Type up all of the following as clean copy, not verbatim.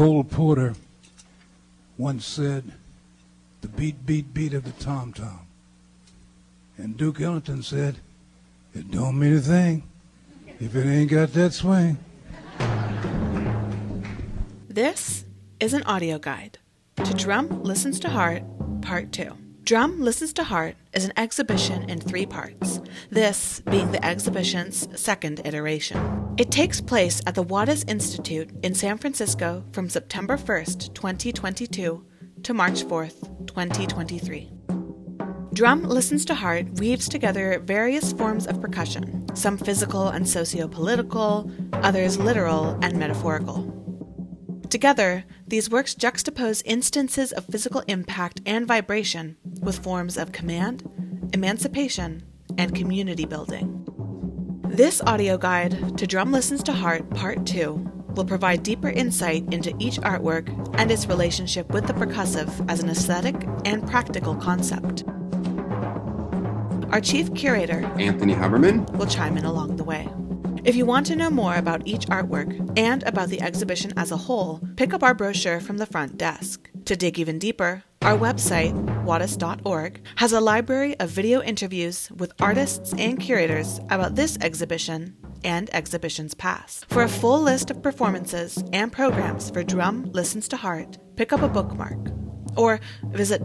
Cole Porter once said, "The beat, beat, beat of the tom-tom." And Duke Ellington said, "It don't mean a thing if it ain't got that swing." This is an audio guide to Drum Listens to Heart, Part 2. Drum Listens to Heart is an exhibition in 3 parts, this being the exhibition's second iteration. It takes place at the Wattis Institute in San Francisco from September 1st, 2022 to March 4th, 2023. Drum Listens to Heart weaves together various forms of percussion, some physical and socio-political, others literal and metaphorical. Together, these works juxtapose instances of physical impact and vibration with forms of command, emancipation, and community building. This audio guide to Drum Listens to Heart Part 2 will provide deeper insight into each artwork and its relationship with the percussive as an aesthetic and practical concept. Our chief curator, Anthony Haberman, will chime in along the way. If you want to know more about each artwork and about the exhibition as a whole, pick up our brochure from the front desk. To dig even deeper, our website, wattis.org, has a library of video interviews with artists and curators about this exhibition and exhibitions past. For a full list of performances and programs for Drum Listens to Heart, pick up a bookmark or visit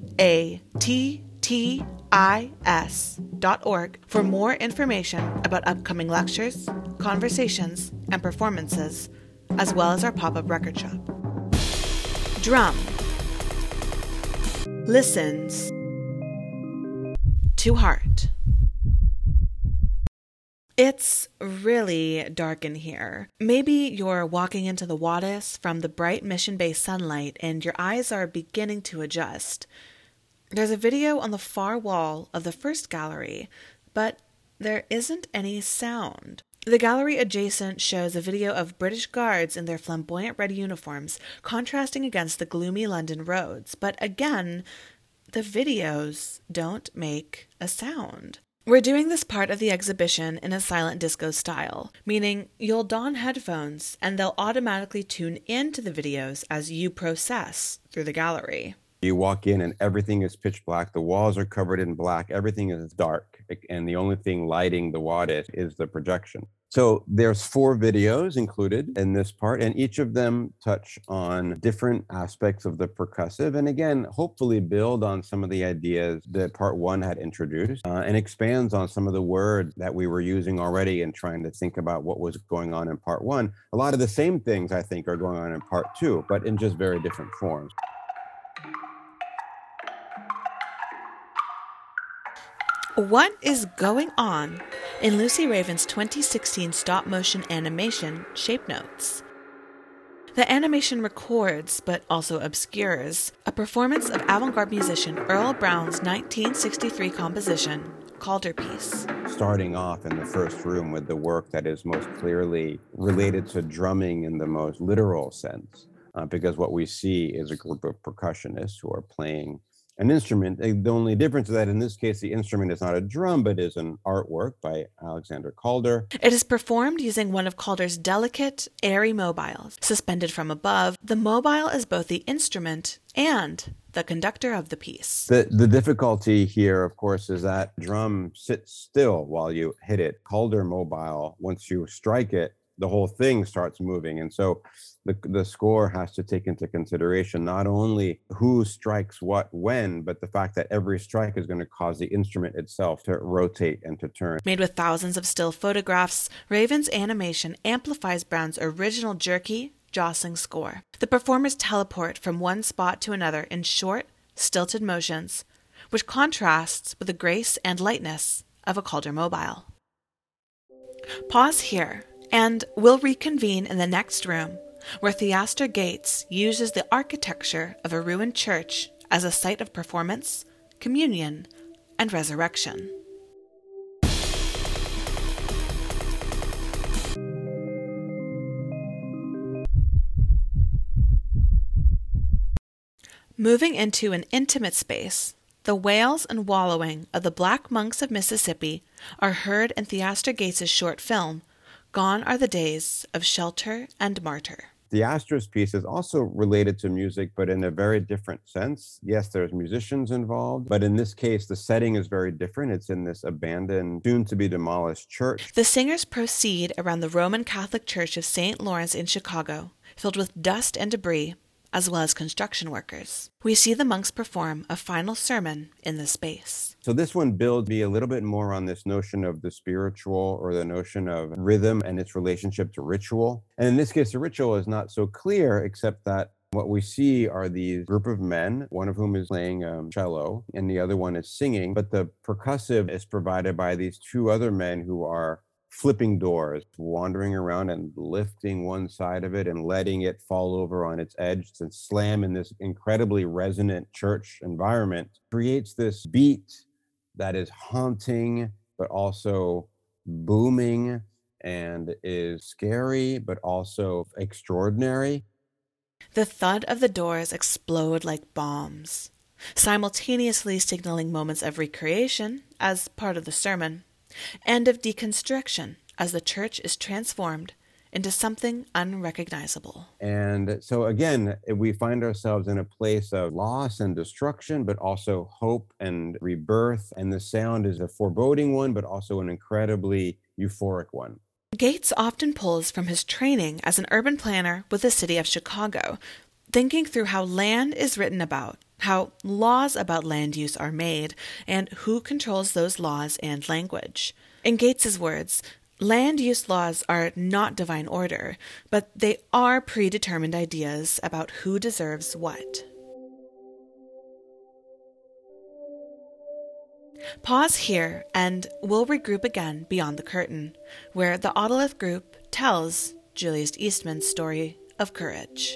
wattis.org for more information about upcoming lectures, conversations, and performances, as well as our pop-up record shop. Drum listens to heart. It's really dark in here. Maybe you're walking into the Wattis from the bright Mission Bay sunlight and your eyes are beginning to adjust. There's a video on the far wall of the first gallery, but there isn't any sound. The gallery adjacent shows a video of British guards in their flamboyant red uniforms contrasting against the gloomy London roads, but again, the videos don't make a sound. We're doing this part of the exhibition in a silent disco style, meaning you'll don headphones and they'll automatically tune into the videos as you process through the gallery. you walk in and everything is pitch black. The walls are covered in black. Everything is dark. And the only thing lighting the Wattis is the projection. So there's 4 videos included in this part, and each of them touch on different aspects of the percussive. And again, hopefully build on some of the ideas that part 1 had introduced and expands on some of the words that we were using already in trying to think about what was going on in part 1. A lot of the same things, I think, are going on in part 2, but in just very different forms. What is going on in Lucy Raven's 2016 stop-motion animation, Shape Notes? The animation records, but also obscures, a performance of avant-garde musician Earl Brown's 1963 composition, Calderpiece. Starting off in the first room with the work that is most clearly related to drumming in the most literal sense, because what we see is a group of percussionists who are playing an instrument. The only difference is that in this case, the instrument is not a drum, but is an artwork by Alexander Calder. It is performed using one of Calder's delicate, airy mobiles. Suspended from above, the mobile is both the instrument and the conductor of the piece. The difficulty here, of course, is that drum sits still while you hit it. Calder mobile, once you strike it, the whole thing starts moving. And so the score has to take into consideration not only who strikes what when, but the fact that every strike is going to cause the instrument itself to rotate and to turn. Made with thousands of still photographs, Raven's animation amplifies Brown's original jerky, jostling score. The performers teleport from one spot to another in short, stilted motions, which contrasts with the grace and lightness of a Calder mobile. Pause here, and we'll reconvene in the next room, where Theaster Gates uses the architecture of a ruined church as a site of performance, communion, and resurrection. Moving into an intimate space, the wails and wallowing of the Black Monks of Mississippi are heard in Theaster Gates' short film, Gone Are the Days of Shelter and Martyr. The Astros piece is also related to music, but in a very different sense. Yes, there's musicians involved, but in this case, the setting is very different. It's in this abandoned, soon-to-be-demolished church. The singers proceed around the Roman Catholic Church of St. Lawrence in Chicago, filled with dust and debris, as well as construction workers. We see the monks perform a final sermon in this space. So this one builds me a little bit more on this notion of the spiritual, or the notion of rhythm and its relationship to ritual. And in this case, the ritual is not so clear, except that what we see are these group of men, one of whom is playing cello and the other one is singing. But the percussive is provided by these two other men who are flipping doors, wandering around and lifting one side of it and letting it fall over on its edge and slam in this incredibly resonant church environment. Creates this beat that is haunting, but also booming, and is scary, but also extraordinary. The thud of the doors explode like bombs, simultaneously signaling moments of recreation as part of the sermon, and of deconstruction as the church is transformed into something unrecognizable. And so again, we find ourselves in a place of loss and destruction, but also hope and rebirth. And the sound is a foreboding one, but also an incredibly euphoric one. Gates often pulls from his training as an urban planner with the city of Chicago, thinking through how land is written about, how laws about land use are made, and who controls those laws and language. In Gates's words, land use laws are not divine order, but they are predetermined ideas about who deserves what. Pause here, and we'll regroup again beyond the curtain, where the Autolith group tells Julius Eastman's story of courage.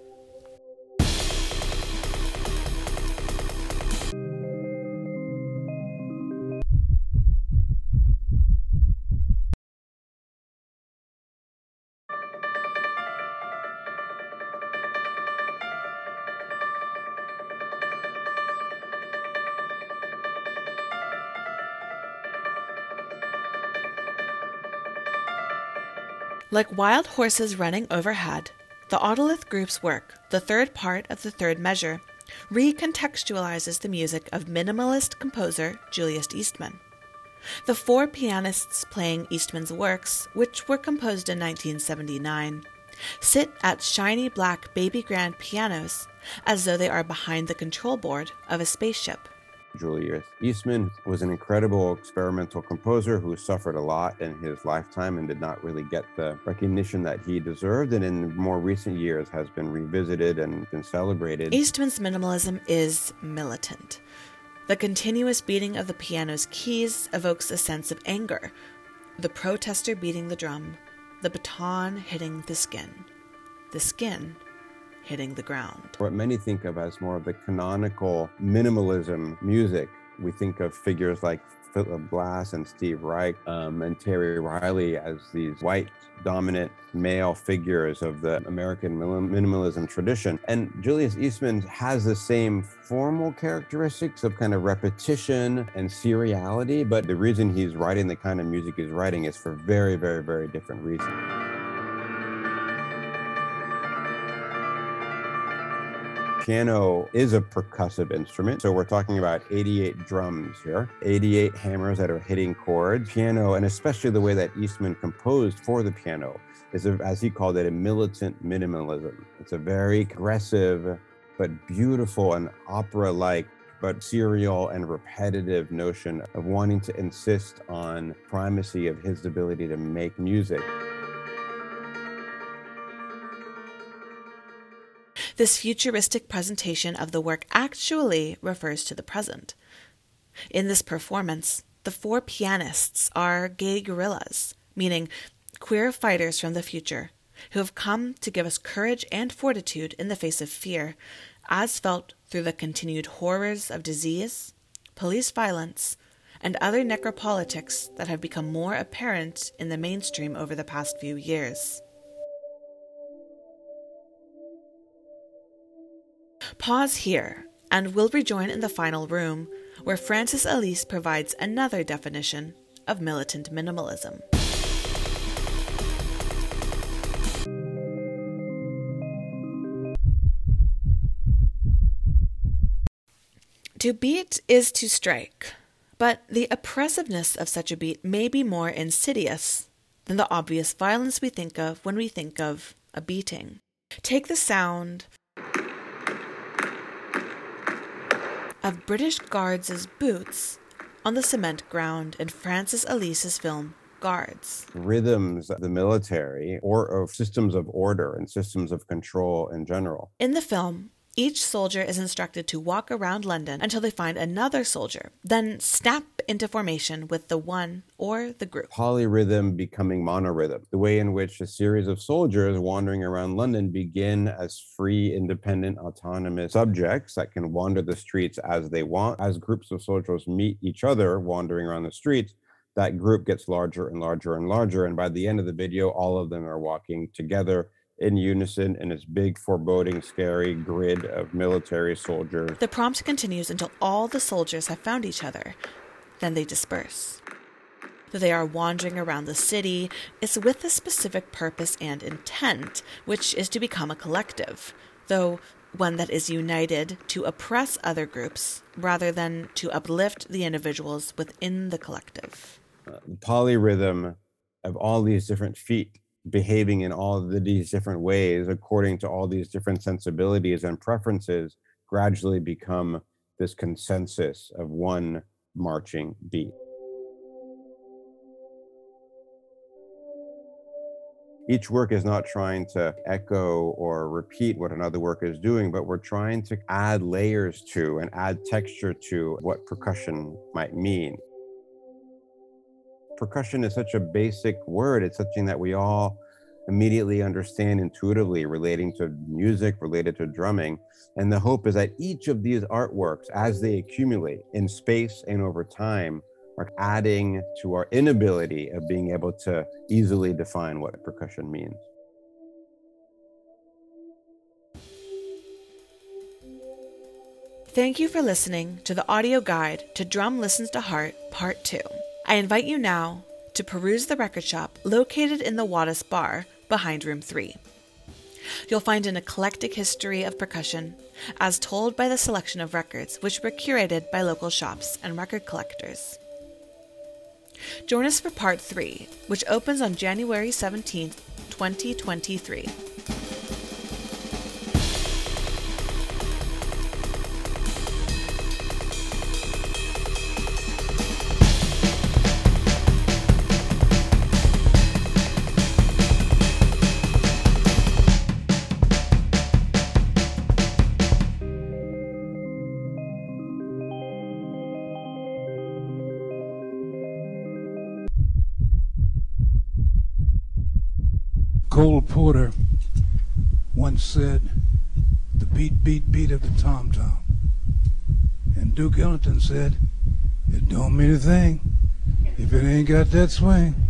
Like wild horses running overhead, the Autolith group's work, the third part of the third measure, recontextualizes the music of minimalist composer Julius Eastman. The four pianists playing Eastman's works, which were composed in 1979, sit at shiny black baby grand pianos as though they are behind the control board of a spaceship. Julius Eastman was an incredible experimental composer who suffered a lot in his lifetime and did not really get the recognition that he deserved, and in more recent years has been revisited and been celebrated. Eastman's minimalism is militant. The continuous beating of the piano's keys evokes a sense of anger, the protester beating the drum, the baton hitting the skin hitting the ground. What many think of as more of the canonical minimalism music, we think of figures like Philip Glass and Steve Reich and Terry Riley as these white dominant male figures of the American minimalism tradition. And Julius Eastman has the same formal characteristics of kind of repetition and seriality, but the reason he's writing the kind of music he's writing is for very, very, very different reasons. Piano is a percussive instrument, so we're talking about 88 drums here, 88 hammers that are hitting chords. Piano, and especially the way that Eastman composed for the piano, is, as he called it, a militant minimalism. It's a very aggressive, but beautiful and opera-like, but serial and repetitive notion of wanting to insist on primacy of his ability to make music. This futuristic presentation of the work actually refers to the present. In this performance, the four pianists are gay guerrillas, meaning queer fighters from the future, who have come to give us courage and fortitude in the face of fear, as felt through the continued horrors of disease, police violence, and other necropolitics that have become more apparent in the mainstream over the past few years. Pause here, and we'll rejoin in the final room, where Francis Alise provides another definition of militant minimalism. To beat is to strike, but the oppressiveness of such a beat may be more insidious than the obvious violence we think of when we think of a beating. Take the sound of British Guards' boots on the cement ground in Francis Alice's film Guards. Rhythms of the military or of systems of order and systems of control in general. In the film, each soldier is instructed to walk around London until they find another soldier, then snap into formation with the one or the group. Polyrhythm becoming monorhythm, the way in which a series of soldiers wandering around London begin as free, independent, autonomous subjects that can wander the streets as they want. As groups of soldiers meet each other wandering around the streets, that group gets larger and larger and larger. And by the end of the video, all of them are walking together in unison in this big, foreboding, scary grid of military soldiers. The prompt continues until all the soldiers have found each other. Then they disperse. Though they are wandering around the city, it's with a specific purpose and intent, which is to become a collective, though one that is united to oppress other groups rather than to uplift the individuals within the collective. Polyrhythm of all these different feet behaving in all of these different ways according to all these different sensibilities and preferences gradually become this consensus of one marching beat. Each work is not trying to echo or repeat what another work is doing, but we're trying to add layers to and add texture to what percussion might mean. Percussion is such a basic word. It's something that we all immediately understand intuitively, relating to music, related to drumming. And the hope is that each of these artworks, as they accumulate in space and over time, are adding to our inability of being able to easily define what percussion means. Thank you for listening to the audio guide to Drum Listens to Heart, Part 2. I invite you now to peruse the record shop located in the Wattis Bar behind Room 3. You'll find an eclectic history of percussion, as told by the selection of records which were curated by local shops and record collectors. Join us for Part 3, which opens on January 17th, 2023. Cole Porter once said, "The beat, beat, beat of the tom-tom." And Duke Ellington said, "It don't mean a thing if it ain't got that swing."